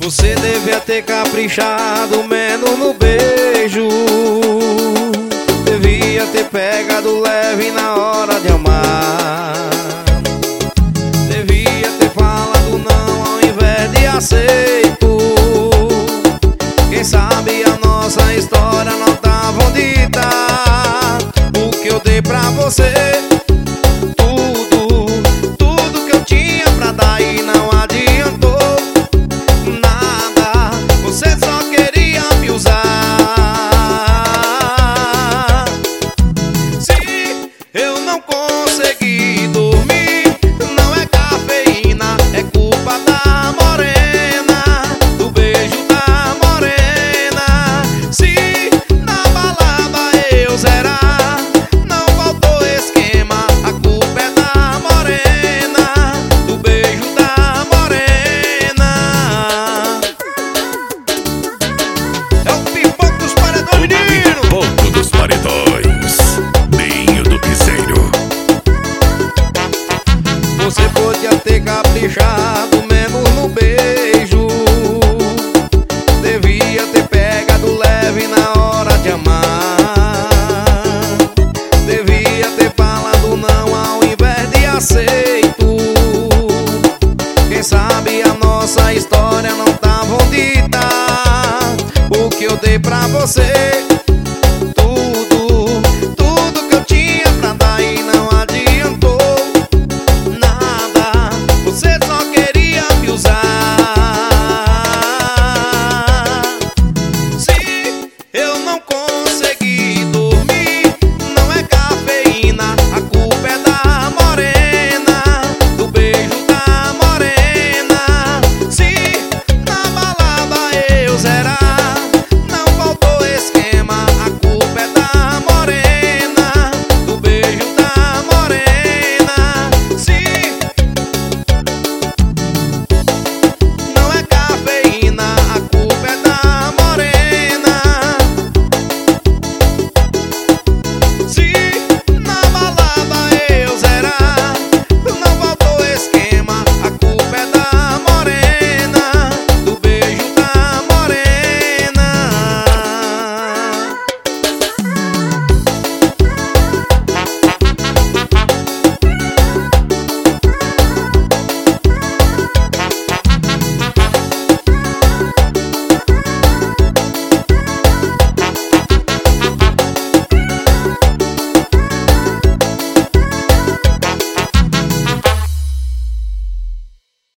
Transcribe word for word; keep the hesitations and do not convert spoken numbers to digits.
Você devia ter caprichado menos no beijo, devia ter pegado leve na hora de amar, devia ter falado não ao invés de aceito. Quem sabe a nossa história não tá bonita. O que eu dei pra você, tudo, tudo que eu tinha pra dar e não adiantou nada. Você só queria me usar. Se eu não consegui dormir, não é cafeína, é culpa da morena, do beijo da morena. Se na balada eu zerar, não faltou esquema, a culpa é da morena, do beijo da morena. É o pipoco dos paredões, menino! Pipoco dos paredões, Dinho do Piseiro. Você podia ter caprichado menos no beijo, devia ter pegado leve na hora de amar, devia ter falado não ao invés de aceito. Quem sabe a nossa história não tá bonita. O que eu dei pra você,